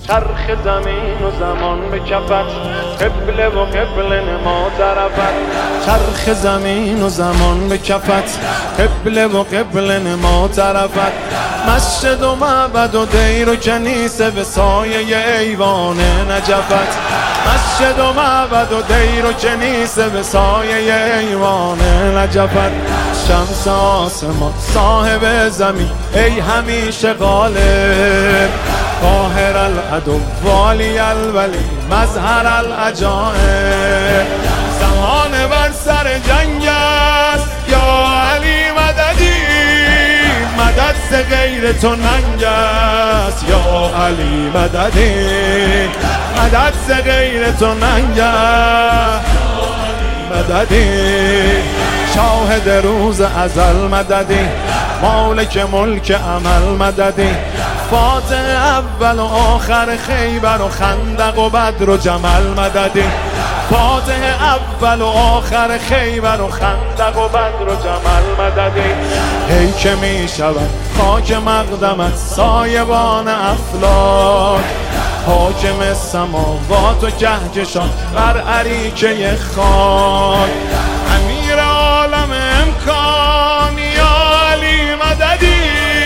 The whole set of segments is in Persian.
چرخ زمین و زمان به کفت، قبله و قبله نما طرفت. چرخ زمین و زمان به کفت، قبله و قبله نما طرفت. مسجد و معبد و دیر و کنیسه به سایه ایوان نجفت. مسجد و معبد و دیر و کنیسه به سایه ایوان نجفت. شمس آسمان صاحب زمین ای همیشه غالب، قاهر العدو والی الولی مظهر العجائب. زمان بر سر جنگ است یا علی مددی، مدد ز غیر تو ننگ است یا علی مددی، مدد ز غیر تو ننگ است مددی. شاهد روز ازل مددی، مالک ملک عمل مددی. فاتح اول و آخر خیبر و خندق و بدر و جمل مددی. فاتح اول و آخر خیبر و خندق و بدر و جمل مددی. ای که می شود خاک مقدمت سایبان افلاک، حاکم سماوات و کهکشان بر اریکه خاک. امیر عالم امکان یا علی مددی،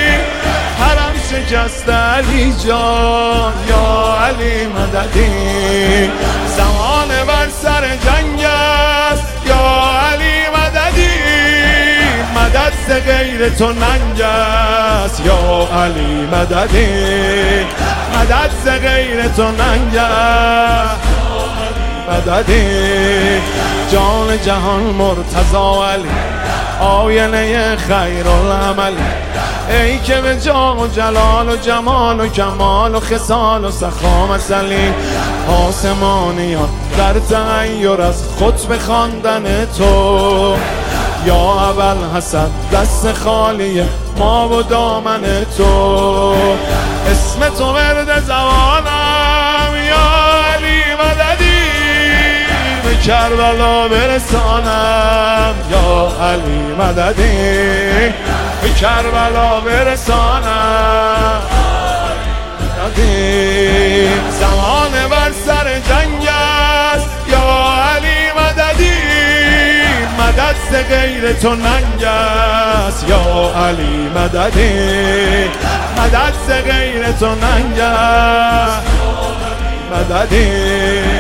حرم شکست علی جان یا علی مددی. زمان بر سر جنگ است یا علی مددی، مدد ز غیر تو ننگ است یا علی مددی، مدد ز غیر تو ننگ است مددی. جان جهان مرتضی علی، آینه خیر العمل. ای که به جاه و جلال و جمال و کمال و خصال و سخا مثلی، آسمانیان در تغییر از خطبه خواندن تو. یا اول حسن دست خالی ما و دامن تو، اسم تو ورد زبانم یا علی مددی. به کربلا برسانم یا علی مددی، به کربلا برسانم مددی. زمان بر سر جنگ است یا علی مددی، مدد ز غیر تو ننگ است یا علی مددی، مدد ز غیر تو ننگ است مددی.